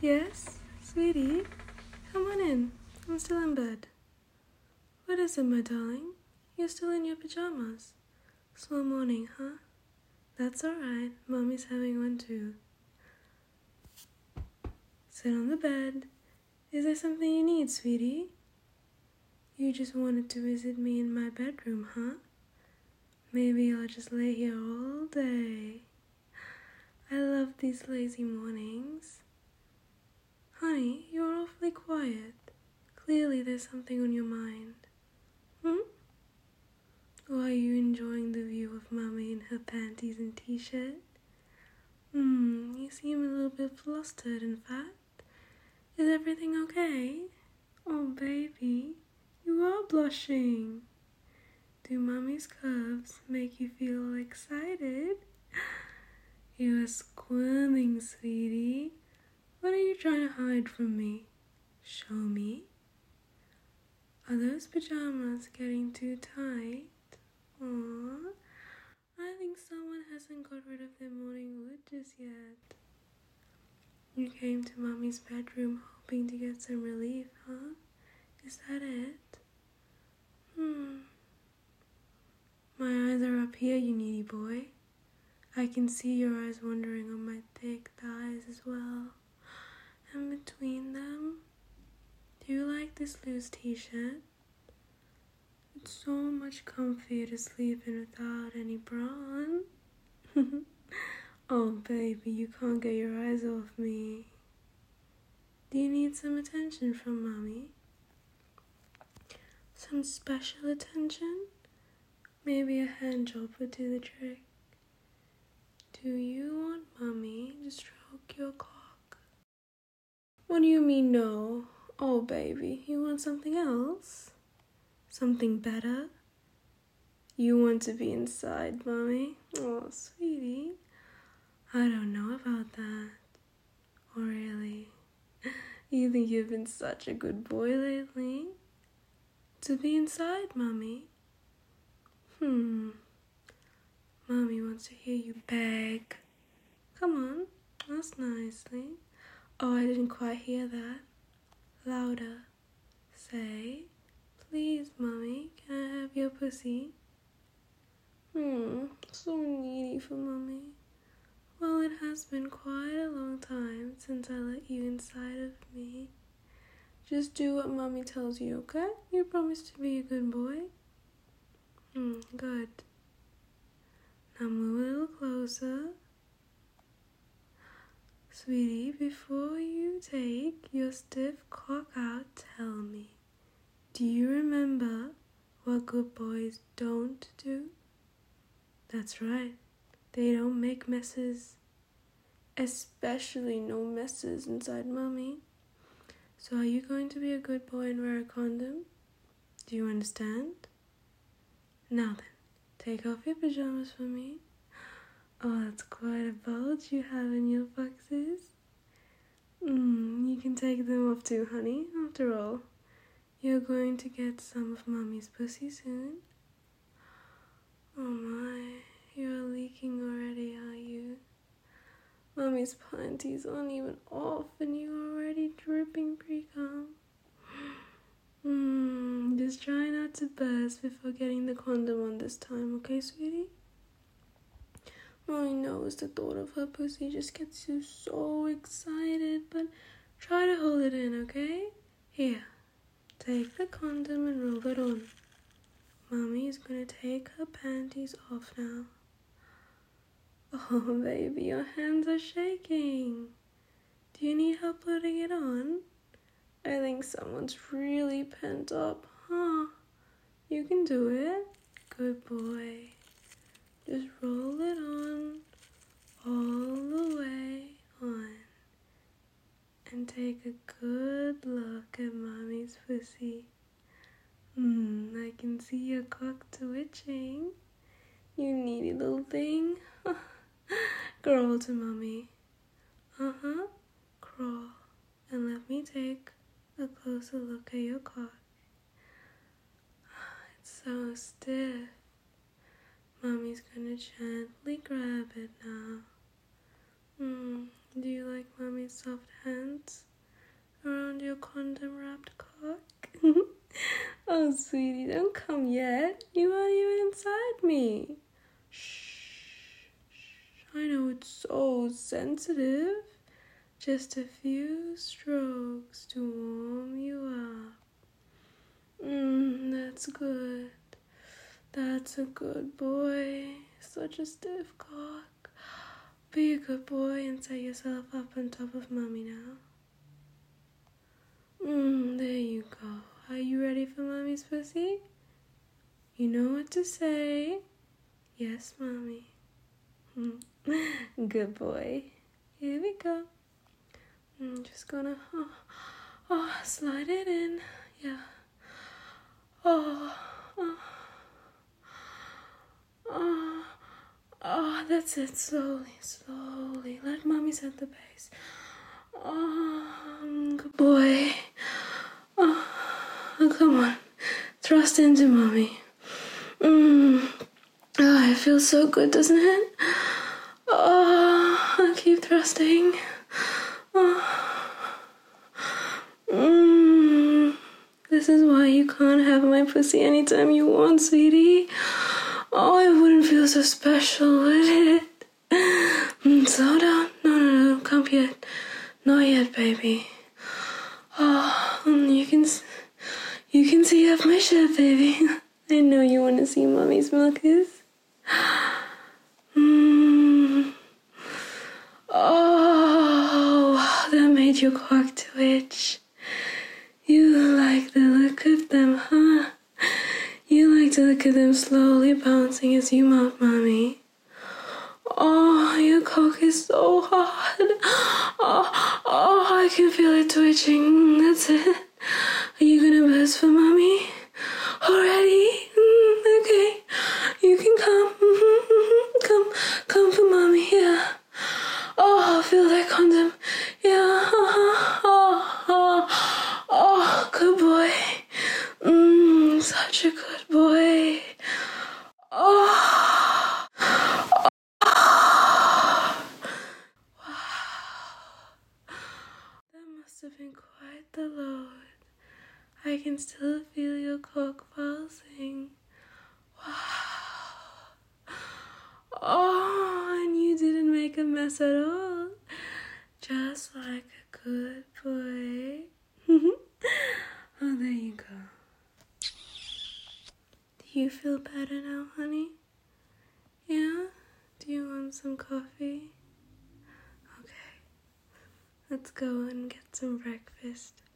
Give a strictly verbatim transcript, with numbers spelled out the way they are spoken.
Yes, sweetie? Come on in. I'm still in bed. What is it, my darling? You're still in your pajamas. Slow morning, huh? That's alright. Mommy's having one too. Sit on the bed. Is there something you need, sweetie? You just wanted to visit me in my bedroom, huh? Maybe I'll just lay here all day. I love these lazy mornings. Honey, you're awfully quiet. Clearly there's something on your mind. Hmm? Or are you enjoying the view of Mommy in her panties and t-shirt? Hmm, you seem a little bit flustered, in fact. Is everything okay? Oh, baby, you are blushing. Do Mommy's curves make you feel excited? You are squirming, sweetie. What are you trying to hide from me? Show me. Are those pajamas getting too tight? Aww. I think someone hasn't got rid of their morning wood just yet. You came to Mommy's bedroom hoping to get some relief, huh? Is that it? Hmm. My eyes are up here, you needy boy. I can see your eyes wandering on my thick thighs as well. And between them, do you like this loose t-shirt? It's so much comfier to sleep in without any bra on. Oh, baby, you can't get your eyes off me. Do you need some attention from Mommy? Some special attention? Maybe a hand job would do the trick. Do you want Mommy to stroke your cock? What do you mean, no? Oh, baby, you want something else? Something better? You want to be inside, Mommy? Oh, sweetie. I don't know about that. Oh, really? You think you've been such a good boy lately? To be inside, Mommy? Hmm. Mommy wants to hear you beg. Come on, ask nicely. Oh, I didn't quite hear that. Louder. Say, please, Mommy, can I have your pussy? Hmm, so needy for Mommy. Well, it has been quite a long time since I let you inside of me. Just do what Mommy tells you, okay? You promise to be a good boy? Hmm, good. Now move a little closer. Sweetie, before you take your stiff cock out, tell me, do you remember what good boys don't do? That's right, they don't make messes. Especially no messes inside Mommy. So are you going to be a good boy and wear a condom? Do you understand? Now then, take off your pajamas for me. Oh, that's quite a bulge you have in your boxes. Mmm, you can take them off too, honey. After all, you're going to get some of Mommy's pussy soon. Oh my, you're leaking already, are you? Mommy's panties aren't even off and you're already dripping pre-cum. Mmm, just try not to burst before getting the condom on this time, okay, sweetie? Mommy knows the thought of her pussy just gets you so excited, but try to hold it in, okay? Here, take the condom and roll it on. Mommy is gonna take her panties off now. Oh, baby, your hands are shaking. Do you need help putting it on? I think someone's really pent up, huh? You can do it. Good boy. Just roll it on, all the way on. And take a good look at Mommy's pussy. Mmm, I can see your cock twitching. You needy little thing. Crawl to Mommy. Uh-huh. Crawl. And let me take a closer look at your cock. It's so stiff. Mommy's gonna gently grab it now. Hmm, do you like Mommy mommy's soft hands around your condom-wrapped cock? Oh, sweetie, don't come yet. You aren't even inside me. Shh, shh. I know it's so sensitive. Just a few strokes to warm you up. Mmm, that's good. That's a good boy. Such a stiff cock. Be a good boy and set yourself up on top of mommy now. Mmm, there you go. Are you ready for mommy's pussy? You know what to say. Yes, mommy. Good boy. Here we go. I'm just gonna oh, oh, slide it in. Yeah. Oh, oh, oh, oh, that's it. Slowly, slowly. Let mommy set the pace. Oh, good boy. Oh, come on. Thrust into mommy. Mm. Oh, it feels so good, doesn't it? Oh, I keep thrusting. Oh. Mm. This is why you can't have my pussy anytime you want, sweetie. Oh, it wouldn't feel so special, would it? Mm, slow down. No, no, no, come yet. Not yet, baby. Oh, you can, you can see up my shirt, baby. I know you want to see mommy's milkers. Mm. Oh, that made your cock twitch. You like to look at them, huh? You like to look at them slowly bouncing as you mouth mommy. Oh, your cock is so hot. Oh, oh, I can feel it twitching. That's it. Are you gonna burst for mommy? Already? Mm, okay. You can come. Mm-hmm. Come, come for mommy, yeah. Oh, feel that condom. Yeah. Oh, oh, oh, good boy. Mmm, such a good boy. Oh. That must have been quite the load. I can still feel your cock pulsing. Wow. Oh, and you didn't make a mess at all. Just like a good boy. Oh, there you go. Do you feel better now, honey? Yeah? Do you want some coffee? Okay. Let's go and get some breakfast.